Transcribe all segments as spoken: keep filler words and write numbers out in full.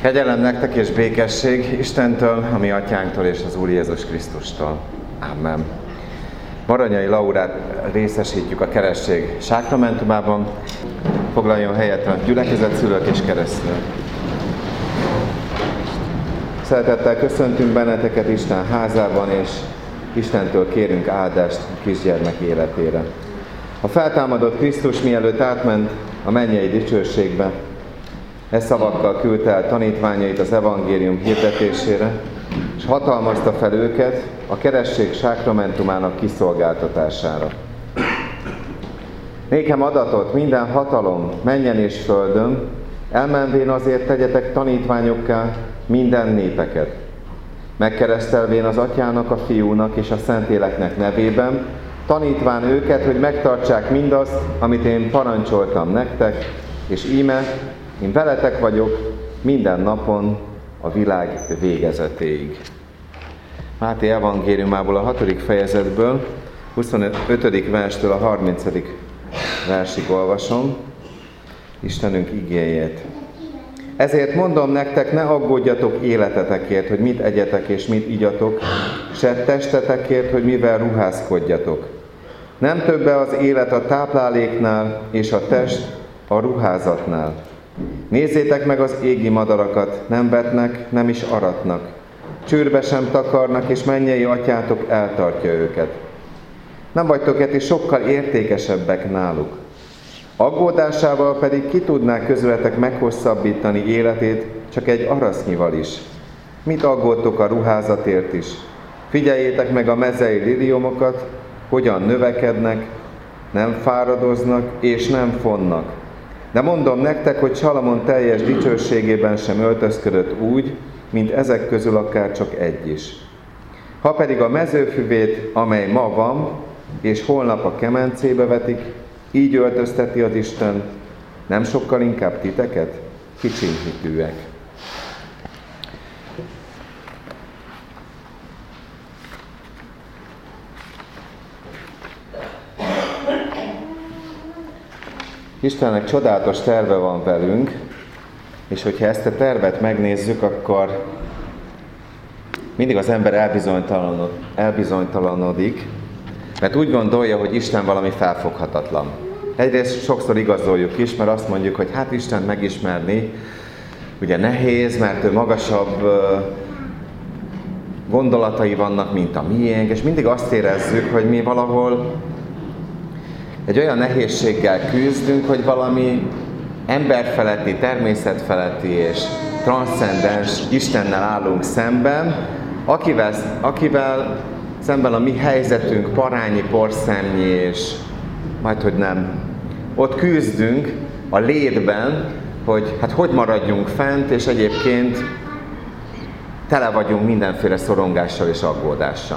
Kegyelem nektek és békesség Istentől, a mi atyánktól és az Úr Jézus Krisztustól. Amen. Baranyai Laurát részesítjük a keresztség sákramentumában. Foglaljon helyet a gyülekezetszülők és keresztülők. Szeretettel köszöntünk benneteket Isten házában, és Istentől kérünk áldást a kisgyermek életére. A feltámadott Krisztus mielőtt átment a mennyei dicsőségbe, e szavakkal küldte el tanítványait az evangélium hirdetésére, és hatalmazta fel őket a keresztség sákramentumának kiszolgáltatására. Nékem adatot minden hatalom mennyen és földön, elmenvén azért tegyetek tanítványokká minden népeket. Megkeresztelvén az Atyának, a Fiúnak és a Szentléleknek nevében, tanítván őket, hogy megtartsák mindazt, amit én parancsoltam nektek, és íme, én veletek vagyok minden napon a világ végezetéig. Máté evangéliumából a hatodik fejezetből, huszonötödik verstől a harmincadik versig olvasom Istenünk igéjét. Ezért mondom nektek, ne aggódjatok életetekért, hogy mit egyetek és mit igyatok, se testetekért, hogy mivel ruházkodjatok. Nem többe az élet a tápláléknál, és a test a ruházatnál. Nézzétek meg az égi madarakat, nem vetnek, nem is aratnak. Csőrbe sem takarnak, és mennyei atyátok eltartja őket. Nem vagytok-e ti sokkal értékesebbek náluk? Aggódásával pedig ki tudná közületek meghosszabbítani életét csak egy arasznyival is. Mit aggódtok a ruházatért is? Figyeljétek meg a mezei liliomokat, hogyan növekednek, nem fáradoznak és nem fonnak. De mondom nektek, hogy Salamon teljes dicsőségében sem öltözködött úgy, mint ezek közül akár csak egy is. Ha pedig a mezőfüvét, amely ma van, és holnap a kemencébe vetik, így öltözteti az Isten, nem sokkal inkább titeket, kicsinhitűek. Istennek csodálatos terve van velünk, és hogyha ezt a tervet megnézzük, akkor mindig az ember elbizonytalanod, elbizonytalanodik, mert úgy gondolja, hogy Isten valami felfoghatatlan. Egyrészt sokszor igazoljuk is, mert azt mondjuk, hogy hát Isten megismerni ugye nehéz, mert ő magasabb gondolatai vannak, mint a miénk, és mindig azt érezzük, hogy mi valahol egy olyan nehézséggel küzdünk, hogy valami emberfeletti, természetfeletti és transzcendens Istennel állunk szemben, akivel, akivel szemben a mi helyzetünk parányi, porszemnyi és majdhogy nem. Ott küzdünk a létben, hogy hát hogy maradjunk fent, és egyébként tele vagyunk mindenféle szorongással és aggódással.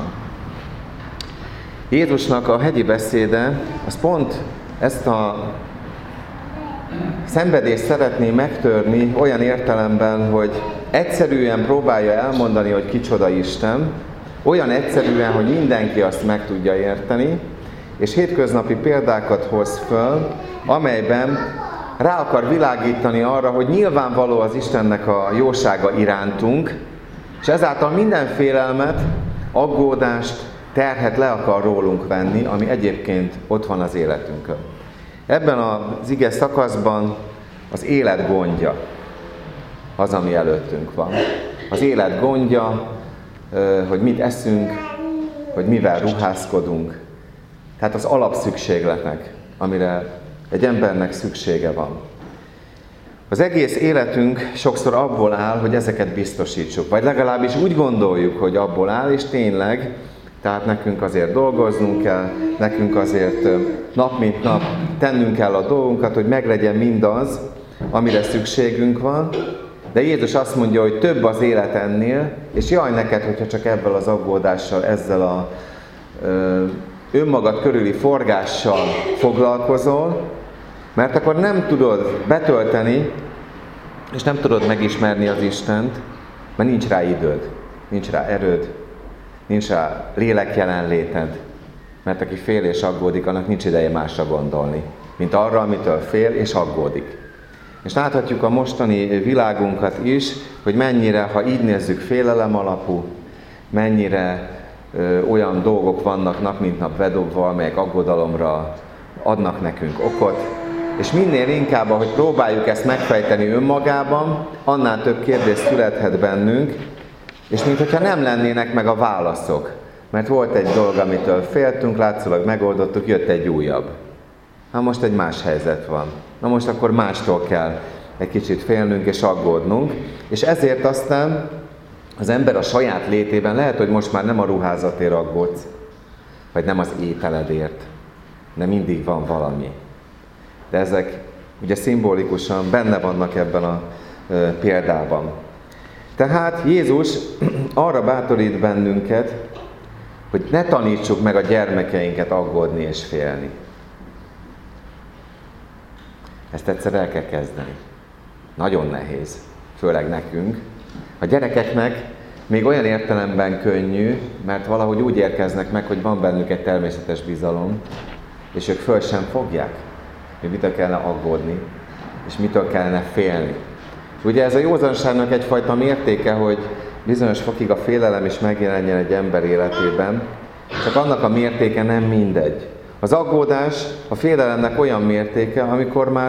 Jézusnak a hegyi beszéde, az pont ezt a szenvedést szeretné megtörni olyan értelemben, hogy egyszerűen próbálja elmondani, hogy kicsoda Isten, olyan egyszerűen, hogy mindenki azt meg tudja érteni, és hétköznapi példákat hoz föl, amelyben rá akar világítani arra, hogy nyilvánvaló az Istennek a jósága irántunk, és ezáltal minden félelmet, aggódást, terhet le akar rólunk venni, ami egyébként ott van az életünkön. Ebben az ige szakaszban az élet gondja az, ami előttünk van. Az élet gondja, hogy mit eszünk, hogy mivel ruházkodunk. Tehát az alapszükségletek, amire egy embernek szüksége van. Az egész életünk sokszor abból áll, hogy ezeket biztosítsuk. Vagy legalábbis úgy gondoljuk, hogy abból áll, és tényleg, tehát nekünk azért dolgoznunk kell, nekünk azért nap mint nap tennünk kell a dolgunkat, hogy meglegyen mindaz, amire szükségünk van. De Jézus azt mondja, hogy több az élet ennél, és jaj neked, hogyha csak ebből az aggódással, ezzel a ö, önmagad körüli forgással foglalkozol, mert akkor nem tudod betölteni, és nem tudod megismerni az Istent, mert nincs rá időd, nincs rá erőd, nincs rá lélek jelenléted, mert aki fél és aggódik, annak nincs ideje másra gondolni, mint arra, amitől fél és aggódik. És láthatjuk a mostani világunkat is, hogy mennyire, ha így nézzük, félelem alapú, mennyire ö, olyan dolgok vannak nap mint nap bedobva, amelyek aggodalomra adnak nekünk okot. És minél inkább, ahogy próbáljuk ezt megfejteni önmagában, annál több kérdés születhet bennünk, és mintha nem lennének meg a válaszok. Mert volt egy dolog, amitől féltünk, látszólag megoldottuk, jött egy újabb. Na most egy más helyzet van. Na most akkor mástól kell egy kicsit félnünk és aggódnunk. És ezért aztán az ember a saját létében lehet, hogy most már nem a ruházatért aggódsz, vagy nem az ételedért, de mindig van valami. De ezek ugye szimbolikusan benne vannak ebben a e, példában. Tehát Jézus arra bátorít bennünket, hogy ne tanítsuk meg a gyermekeinket aggódni és félni. Ezt egyszer el kell kezdeni. Nagyon nehéz, főleg nekünk. A gyerekeknek még olyan értelemben könnyű, mert valahogy úgy érkeznek meg, hogy van bennük egy természetes bizalom, és ők föl sem fogják, hogy mitől kellene aggódni, és mitől kellene félni. Ugye ez a józanságnak egyfajta mértéke, hogy bizonyos fokig a félelem is megjelenjen egy ember életében, csak annak a mértéke nem mindegy. Az aggódás a félelemnek olyan mértéke, amikor már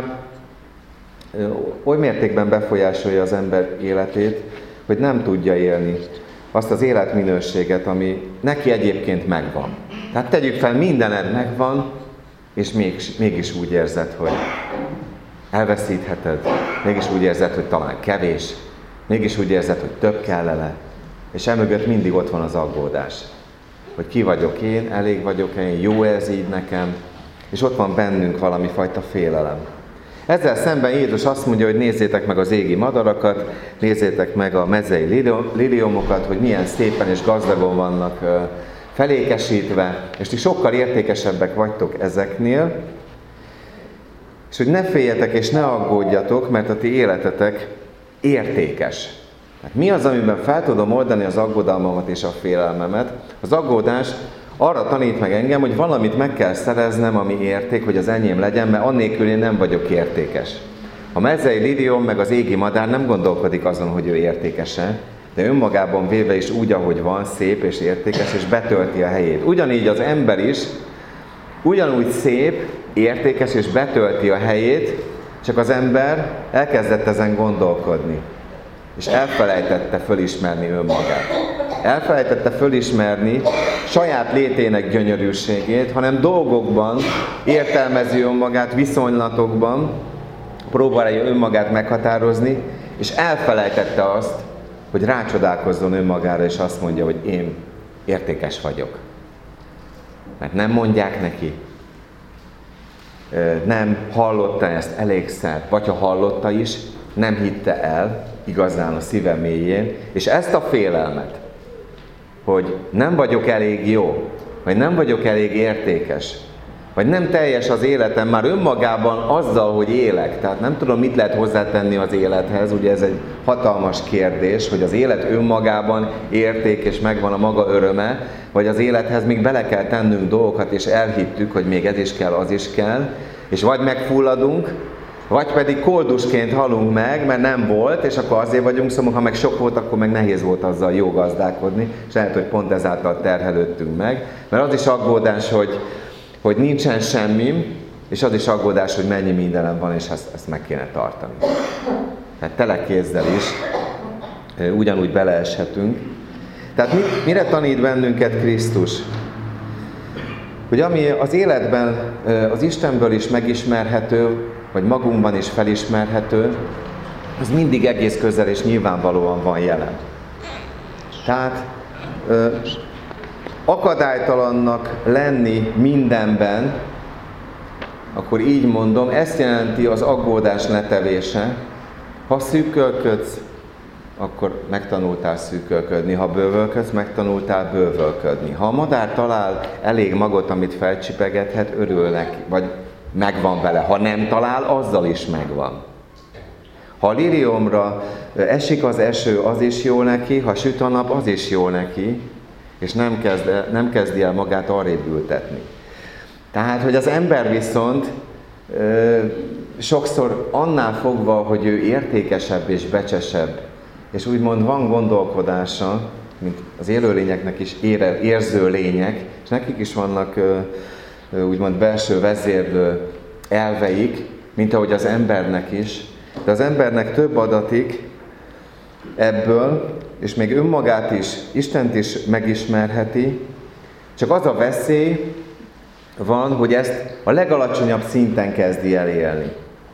oly mértékben befolyásolja az ember életét, hogy nem tudja élni azt az életminőséget, ami neki egyébként megvan. Tehát tegyük fel, mindened megvan, és mégis, mégis úgy érzed, hogy elveszítheted, mégis úgy érzed, hogy talán kevés, mégis úgy érzed, hogy több kellene, és emögött mindig ott van az aggódás. Hogy ki vagyok én, elég vagyok én, jó ez így nekem, és ott van bennünk valami fajta félelem. Ezzel szemben Jézus azt mondja, hogy nézzétek meg az égi madarakat, nézzétek meg a mezei liliomokat, hogy milyen szépen és gazdagon vannak felékesítve, és ti sokkal értékesebbek vagytok ezeknél, és hogy ne féljetek és ne aggódjatok, mert a ti életetek értékes. Tehát mi az, amiben fel tudom oldani az aggodalmamat és a félelmemet? Az aggódás arra tanít meg engem, hogy valamit meg kell szereznem, ami érték, hogy az enyém legyen, mert annélkül én nem vagyok értékes. A mezei liliom meg az égi madár nem gondolkodik azon, hogy ő értékese, de önmagában véve is úgy, ahogy van, szép és értékes, és betölti a helyét. Ugyanígy az ember is ugyanúgy szép, értékes és betölti a helyét, csak az ember elkezdett ezen gondolkodni, és elfelejtette fölismerni önmagát. Elfelejtette fölismerni saját létének gyönyörűségét, hanem dolgokban értelmezi önmagát, viszonylatokban próbálja önmagát meghatározni, és elfelejtette azt, hogy rácsodálkozzon önmagára, és azt mondja, hogy én értékes vagyok. Mert nem mondják neki, nem hallotta ezt elégszer, vagy ha hallotta is, nem hitte el igazán a szíve mélyén, és ezt a félelmet, hogy nem vagyok elég jó, vagy nem vagyok elég értékes, vagy nem teljes az életem már önmagában azzal, hogy élek. Tehát nem tudom, mit lehet hozzátenni az élethez, ugye ez egy hatalmas kérdés, hogy az élet önmagában érték és megvan a maga öröme, vagy az élethez még bele kell tennünk dolgokat, és elhittük, hogy még ez is kell, az is kell, és vagy megfulladunk, vagy pedig koldusként halunk meg, mert nem volt, és akkor azért vagyunk szomorúak, ha meg sok volt, akkor meg nehéz volt azzal jó gazdálkodni, és lehet, hogy pont ezáltal terhelődtünk meg. Mert az is aggódás, hogy, hogy nincsen semmi, és az is aggódás, hogy mennyi mindenem van, és ezt, ezt meg kéne tartani. Tehát tele kézzel is ugyanúgy beleeshetünk. Tehát mit, mire tanít bennünket Krisztus? Hogy ami az életben az Istenből is megismerhető, vagy magunkban is felismerhető, az mindig egész közel és nyilvánvalóan van jelen. Tehát ö, akadálytalannak lenni mindenben, akkor így mondom, ezt jelenti az aggódás letevése. Ha szűkölködsz, akkor megtanultál szűkölködni. Ha bővölködsz, megtanultál bővölködni. Ha a madár talál elég magot, amit felcsipegethet, örül neki, vagy megvan vele. Ha nem talál, azzal is megvan. Ha a liliomra esik az eső, az is jó neki, ha süt a nap, az is jó neki, és nem, kezd, nem kezdi el magát arrébb ültetni. Tehát, hogy az ember viszont sokszor annál fogva, hogy ő értékesebb és becsesebb, és úgymond van gondolkodása, mint az élőlényeknek is ére, érző lények, és nekik is vannak úgymond belső vezérlő elveik, mint ahogy az embernek is. De az embernek több adatik ebből, és még önmagát is, Istent is megismerheti, csak az a veszély van, hogy ezt a legalacsonyabb szinten kezdi el élni.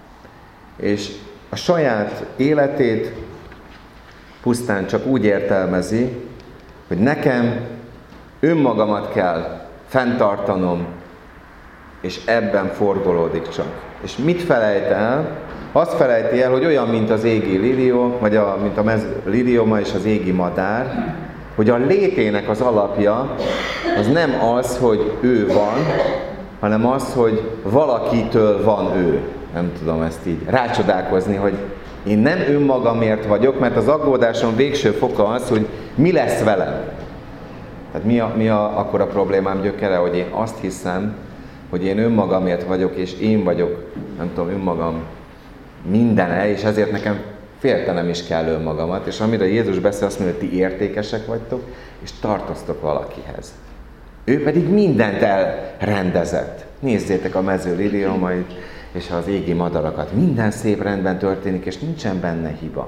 És a saját életét pusztán csak úgy értelmezi, hogy nekem önmagamat kell fenntartanom, és ebben forgolódik csak. És mit felejt el? Azt felejti el, hogy olyan, mint az égi lilió, vagy a, mint a mez, lilioma és az égi madár, hogy a létének az alapja az nem az, hogy ő van, hanem az, hogy valakitől van ő. Nem tudom ezt így rácsodálkozni, hogy én nem önmagamért vagyok, mert az aggódásom végső foka az, hogy mi lesz velem. Tehát mi, a, mi a, akkor a problémám gyökere, hogy én azt hiszem, hogy én önmagamért vagyok, és én vagyok, nem tudom, önmagam mindene, és ezért nekem féltenem is kell önmagamat, és amire Jézus beszél, azt mondja, hogy ti értékesek vagytok, és tartoztok valakihez. Ő pedig mindent elrendezett. Nézzétek a mező liliomait, és az égi madarakat. Minden szép rendben történik, és nincsen benne hiba.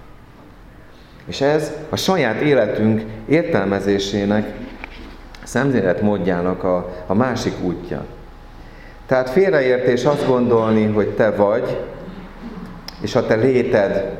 És ez a saját életünk értelmezésének, szemléletmódjának a, a másik útja. Tehát félreértés azt gondolni, hogy te vagy, és a te léted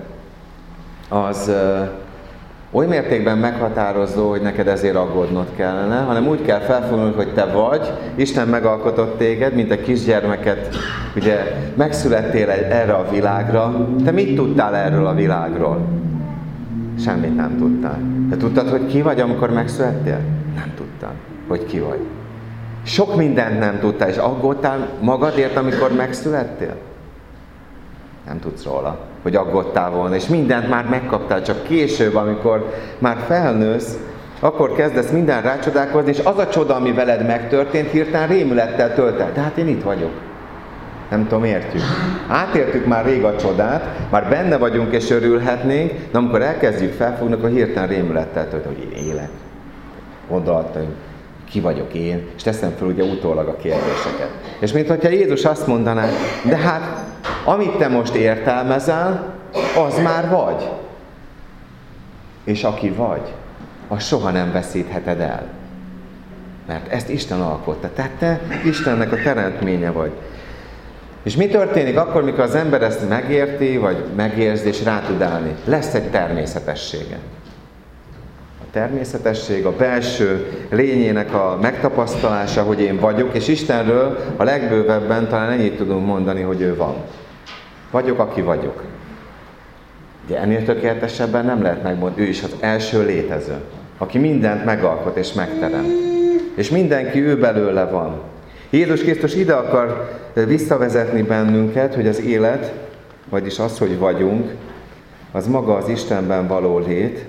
az ö, oly mértékben meghatározó, hogy neked ezért aggódnod kellene, hanem úgy kell felfognod, hogy te vagy, Isten megalkotott téged, mint egy kisgyermeket, ugye megszülettél erre a világra. Te mit tudtál erről a világról? Semmit nem tudtál. De tudtad, hogy ki vagy, amikor megszülettél? Nem tudtál, hogy ki vagy. Sok mindent nem tudtál, és aggódtál magadért, amikor megszülettél? Nem tudsz róla, hogy aggódtál volna, és mindent már megkaptál, csak később, amikor már felnősz, akkor kezdesz minden rácsodálkozni, és az a csoda, ami veled megtörtént, hirtelen rémülettel tölt el. Tehát én itt vagyok. Nem tudom, értjük. Átértük már rég a csodát, már benne vagyunk és örülhetnénk, de amikor elkezdjük felfogni, akkor hirtelen rémülettel tölt, hogy én élek. Gondolataim, ki vagyok én, és teszem fel ugye utólag a kérdéseket. És mintha Jézus azt mondaná, de hát, amit te most értelmezel, az már vagy. És aki vagy, az soha nem veszítheted el. Mert ezt Isten alkotta. Tehát te Istennek a teremtménye vagy. És mi történik akkor, mikor az ember ezt megérti, vagy megérzi, és rá tud állni? Lesz egy természetessége. A természetesség, a belső lényének a megtapasztalása, hogy én vagyok, és Istenről a legbővebben talán ennyit tudunk mondani, hogy ő van. Vagyok, aki vagyok. Ugye ennél tökéletesebben nem lehet megmondani, ő is az első létező, aki mindent megalkot és megteremt. És mindenki ő belőle van. Jézus Krisztus ide akar visszavezetni bennünket, hogy az élet, vagyis az, hogy vagyunk, az maga az Istenben való lét.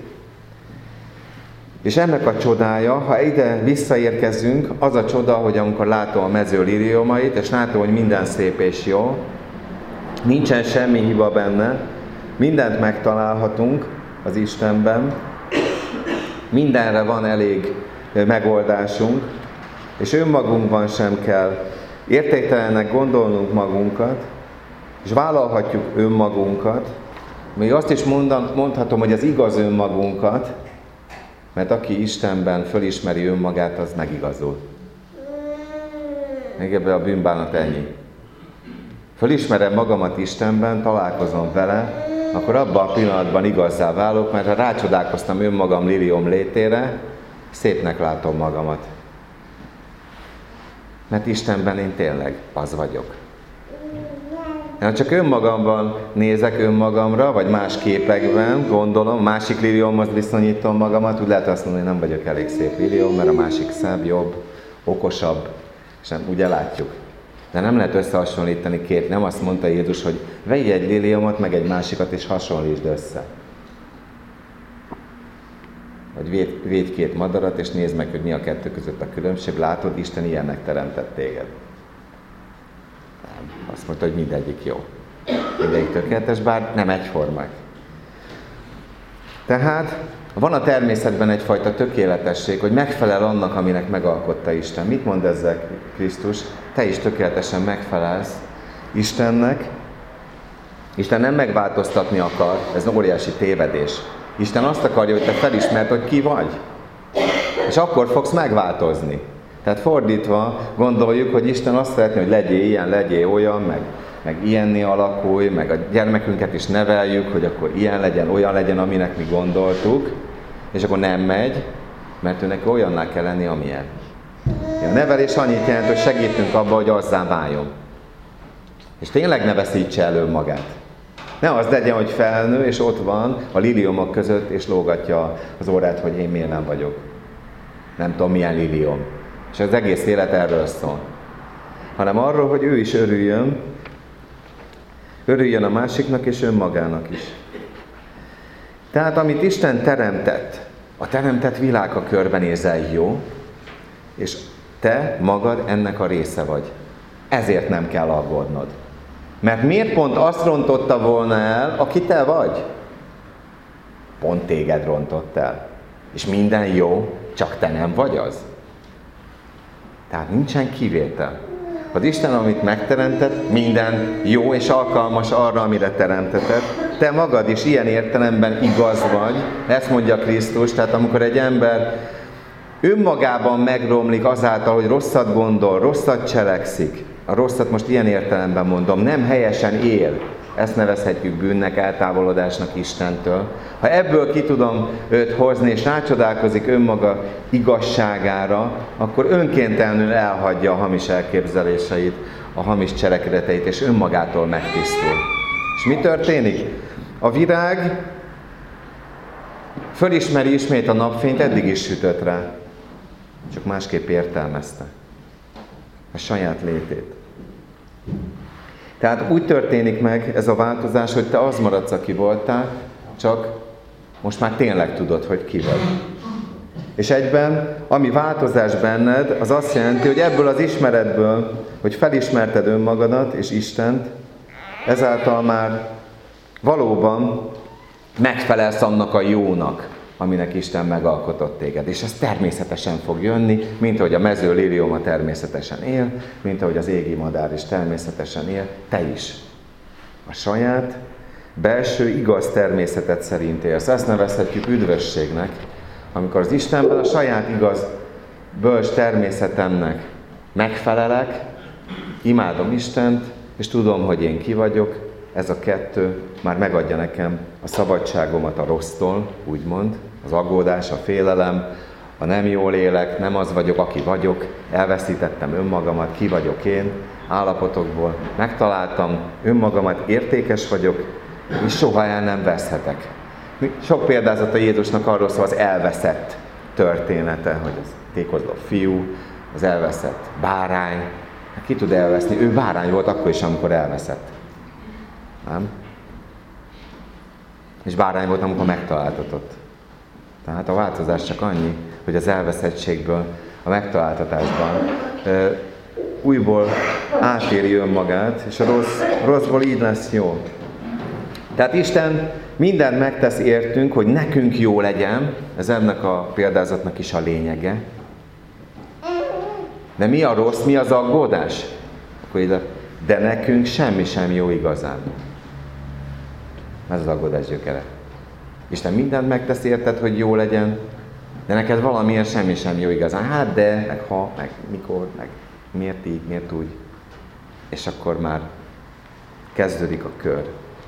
És ennek a csodája, ha ide visszaérkezünk, az a csoda, hogy amikor látom a mező liliomait, és látom, hogy minden szép és jó, nincsen semmi hiba benne, mindent megtalálhatunk az Istenben, mindenre van elég megoldásunk, és önmagunkban sem kell értéktelennek gondolnunk magunkat, és vállalhatjuk önmagunkat, még azt is mondan, mondhatom, hogy az igaz önmagunkat, mert aki Istenben fölismeri önmagát, az megigazul. Még ebben a bűnbánat ennyi. Fölismerem magamat Istenben, találkozom vele, akkor abban a pillanatban igazzá válok, mert ha rácsodálkoztam önmagam liliom létére, szépnek látom magamat. Mert Istenben én tényleg az vagyok. Ha csak önmagamban nézek önmagamra, vagy más képekben gondolom, másik liliomhoz viszonyítom magamat, úgy lehet azt mondani, hogy nem vagyok elég szép liliom, mert a másik szebb, jobb, okosabb, és nem, ugye látjuk. De nem lehet összehasonlítani két, nem azt mondta Jézus, hogy vegyj egy liliomot, meg egy másikat, és hasonlítsd össze. Vagy védj, védj két madarat, és nézd meg, hogy mi a kettő között a különbség. Látod, Isten ilyennek teremtett téged. Nem. Azt mondta, hogy mindegyik jó. Mindegyik tökéletes, bár nem egyformák. Tehát van a természetben egyfajta tökéletesség, hogy megfelel annak, aminek megalkotta Isten. Mit mond ezzel Krisztus? Te is tökéletesen megfelelsz Istennek. Isten nem megváltoztatni akar, ez óriási tévedés. Isten azt akarja, hogy te felismerd, hogy ki vagy. És akkor fogsz megváltozni. Tehát fordítva gondoljuk, hogy Isten azt szeretné, hogy legyél ilyen, legyél olyan, meg, meg ilyenné alakulj, meg a gyermekünket is neveljük, hogy akkor ilyen legyen, olyan legyen, aminek mi gondoltuk, és akkor nem megy, mert őnek olyanná kell lenni, amilyen. A nevelés annyit jelent, hogy segítünk abba, hogy azzá váljon. És tényleg ne veszítse el önmagát. Ne az legyen, hogy felnő, és ott van a liliomok között, és lógatja az órát, hogy én miért nem vagyok. Nem tudom, milyen liliom. És az egész élet erről szól. Hanem arról, hogy ő is örüljön, örüljön a másiknak és önmagának is. Tehát amit Isten teremtett, a teremtett világ, a körbenézel, jó, és te magad ennek a része vagy. Ezért nem kell aggódnod. Mert miért pont azt rontotta volna el, aki te vagy? Pont téged rontott el. És minden jó, csak te nem vagy az. Tehát nincsen kivétel. Az Isten, amit megteremtett, minden jó és alkalmas arra, amire teremtetett. Te magad is ilyen értelemben igaz vagy. Ezt mondja Krisztus. Tehát amikor egy ember önmagában megromlik azáltal, hogy rosszat gondol, rosszat cselekszik, a rosszat most ilyen értelemben mondom, nem helyesen él, ezt nevezhetjük bűnnek, eltávolodásnak Istentől. Ha ebből ki tudom őt hozni, és rácsodálkozik önmaga igazságára, akkor önkéntelenül elhagyja a hamis elképzeléseit, a hamis cselekedeteit, és önmagától megtisztul. És mi történik? A virág fölismeri ismét a napfényt, eddig is sütött rá, csak másképp értelmezte a saját létét. Tehát úgy történik meg ez a változás, hogy te az maradsz, aki voltál, csak most már tényleg tudod, hogy ki vagy. És egyben, ami változás benned, az azt jelenti, hogy ebből az ismeretből, hogy felismerted önmagadat és Istent, ezáltal már valóban megfelelsz annak a jónak, aminek Isten megalkotott téged. És ez természetesen fog jönni, mint ahogy a mező lilioma természetesen él, mint ahogy az égi madár is természetesen él, te is. A saját belső igaz természetet szerint élsz. Ezt nevezhetjük üdvösségnek, amikor az Istenben a saját igaz bölcs természetemnek megfelelek, imádom Istent, és tudom, hogy én ki vagyok, ez a kettő már megadja nekem a szabadságomat a rossztól, úgymond, az aggódás, a félelem, a nem jól élek, nem az vagyok, aki vagyok, elveszítettem önmagamat, ki vagyok én, állapotokból megtaláltam önmagamat, értékes vagyok, és soha el nem veszhetek. Sok példázata Jézusnak arról szól az elveszett története, hogy az tékozló fiú, az elveszett bárány, ki tud elveszni? Ő bárány volt akkor is, amikor elveszett. Nem? És bárány volt, amikor megtaláltatott. Tehát a változás csak annyi, hogy az elveszettségből, a megtaláltatásban ö, újból átéri önmagát, és a rossz, rosszból így lesz jó. Tehát Isten mindent megtesz értünk, hogy nekünk jó legyen, ez ennek a példázatnak is a lényege. De mi a rossz, mi az aggódás? Akkor ide, de nekünk semmi sem jó igazán. Ez az aggódás gyökere. Isten mindent megtesz érted, hogy jó legyen, de neked valamiért semmi sem jó igazán. Hát de, meg ha, meg mikor, meg miért így, miért úgy. És akkor már kezdődik a kör.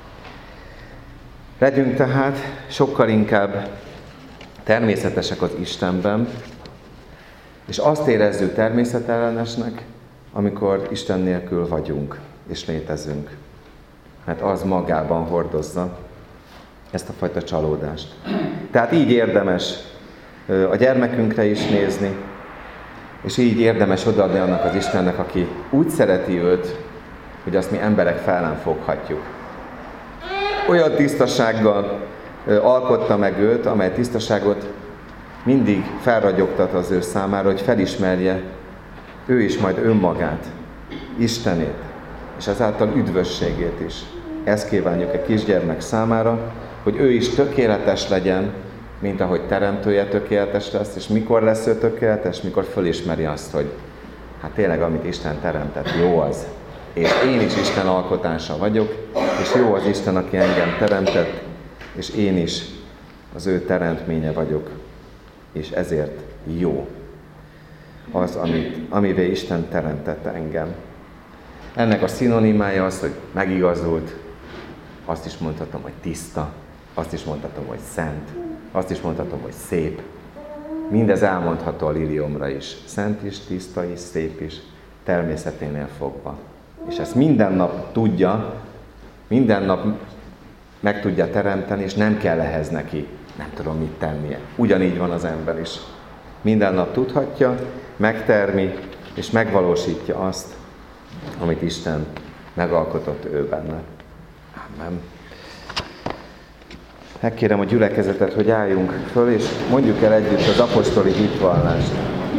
Legyünk tehát sokkal inkább természetesek az Istenben, és azt érezzük természetellenesnek, amikor Isten nélkül vagyunk és létezünk. Mert az magában hordozza ezt a fajta csalódást. Tehát így érdemes a gyermekünkre is nézni, és így érdemes odaadni annak az Istennek, aki úgy szereti őt, hogy azt mi emberek fel nem foghatjuk. Olyan tisztasággal alkotta meg őt, amely tisztaságot mindig felragyogtat az ő számára, hogy felismerje ő is majd önmagát, Istenét. és ezáltal üdvösségét is. Ezt kívánjuk a kisgyermek számára, hogy ő is tökéletes legyen, mint ahogy teremtője tökéletes lesz, és mikor lesz ő tökéletes, mikor fölismeri azt, hogy hát tényleg, amit Isten teremtett, jó az. És én is Isten alkotása vagyok, és jó az Isten, aki engem teremtett, és én is az ő teremtménye vagyok, és ezért jó az, amit, amivé Isten teremtette engem. Ennek a szinonimája az, hogy megigazult, azt is mondhatom, hogy tiszta, azt is mondhatom, hogy szent, azt is mondhatom, hogy szép. Mindez elmondható a liliomra is. Szent is, tiszta is, szép is, természeténél fogva. És ezt minden nap tudja, minden nap meg tudja teremteni, és nem kell ehhez neki, nem tudom mit tennie. Ugyanígy van az ember is. Minden nap tudhatja, megtermi, és megvalósítja azt, amit Isten megalkotott ő benne. Amen. Megkérem a gyülekezetet, hogy álljunk föl, és mondjuk el együtt az apostoli hitvallást.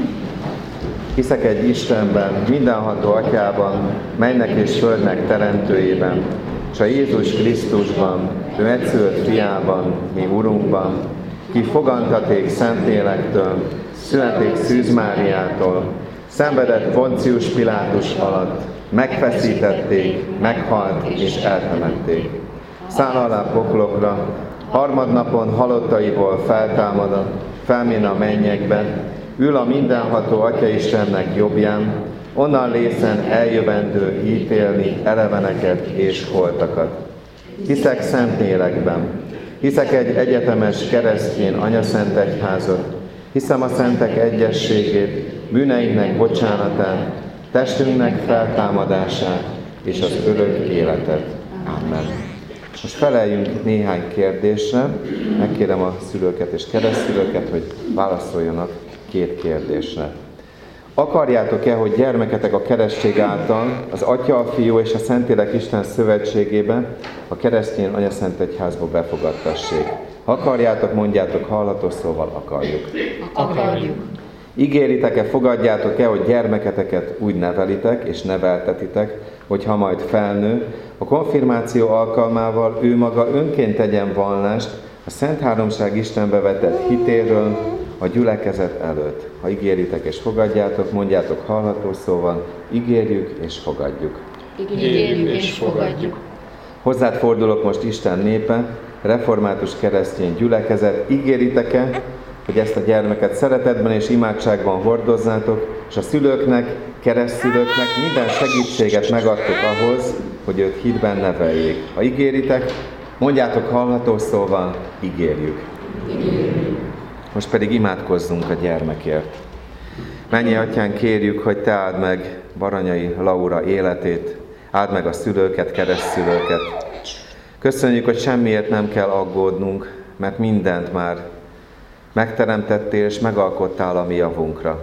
Hiszek egy Istenben, mindenható Atyában, mennek és földnek teremtőjében, és a Jézus Krisztusban, ő egyszülött fiában, mi Urunkban, ki fogantaték Szentlélektől, születték Szűz Máriától, szenvedett Poncius Pilátus alatt, megfeszítették, meghalt és eltemették. Száll alá poklokra, harmadnapon halottaiból feltámadott, felmén a mennyekben, ül a mindenható Atya-Istennek jobbján, onnan lészen eljövendő ítélni eleveneket és holtakat. Hiszek Szentlélekben, hiszek egy egyetemes keresztény anyaszentegyházat, hiszem a szentek egyességét, bűneinknek bocsánatát, testünknek feltámadását és az örök életet. Amen. Most feleljünk néhány kérdésre. Megkérem a szülőket és keresztszülőket, hogy válaszoljanak két kérdésre. Akarjátok-e, hogy gyermeketek a keresztség által az Atya, a Fiú és a Szentlélek Isten szövetségébe, a keresztény anyaszentegyházba befogadtassék? Ha akarjátok, mondjátok hallatos szóval, akarjuk. Akarjuk. Ígéritek-e, fogadjátok-e, hogy gyermeketeket úgy nevelitek és neveltetitek, hogy ha majd felnő, a konfirmáció alkalmával ő maga önként tegyen vallást a Szent Háromság Istenbe vetett hitéről a gyülekezet előtt. Ha ígéritek és fogadjátok, mondjátok hallható szóval, ígérjük és fogadjuk. Ígérjük és fogadjuk. Hozzád fordulok most Isten népe, református keresztény gyülekezet, ígéritek-e, hogy ezt a gyermeket szeretetben és imádságban hordozzátok, és a szülőknek, keresztszülőknek minden segítséget megadtok ahhoz, hogy őt hitben neveljék. Ha ígéritek, mondjátok hallható szóval, ígérjük. Ígérjük. Most pedig imádkozzunk a gyermekért. Mennyi Atyán, kérjük, hogy Te áld meg Baranyai Laura életét, áld meg a szülőket, keresztszülőket. Köszönjük, hogy semmiért nem kell aggódnunk, mert mindent már megteremtettél és megalkottál a mi javunkra.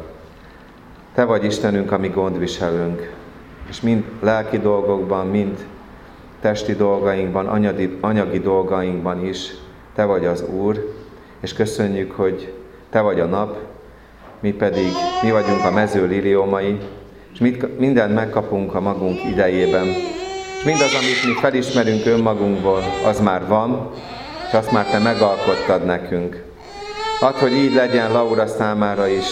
Te vagy Istenünk, a mi gondviselőnk, és mind lelki dolgokban, mind testi dolgainkban, anyagi, anyagi dolgainkban is Te vagy az Úr, és köszönjük, hogy Te vagy a nap, mi pedig, mi vagyunk a mező liliomai, és mindent megkapunk a magunk idejében. És mindaz, amit mi felismerünk önmagunkból, az már van, és azt már Te megalkottad nekünk. Add, hogy így legyen Laura számára is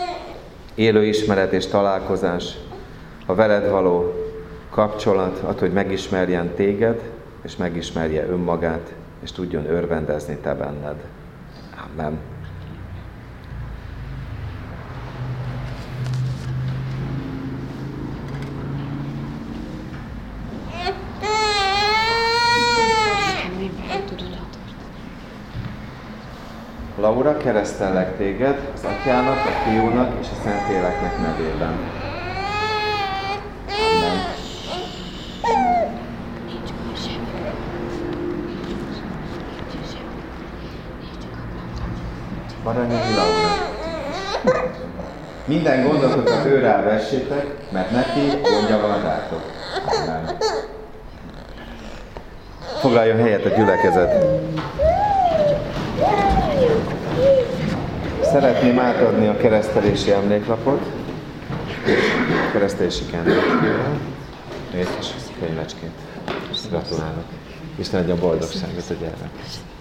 élő ismeret és találkozás, a veled való kapcsolat, add, hogy megismerjen téged, és megismerje önmagát, és tudjon örvendezni te benned. Amen. Laura, keresztellek téged az Atyának, a Fiúnak és a Szentléleknek nevében. Amen. Baranyai Laura. Minden gondotokat őrá vessétek, mert neki gondja van rátok. Amen. Foglaljon helyet a gyülekezet. Szeretném átadni a keresztelési emléklapot, keresztelési kentet. könyvecskét. Gratulálok. Isten adja a boldogságot a gyermek.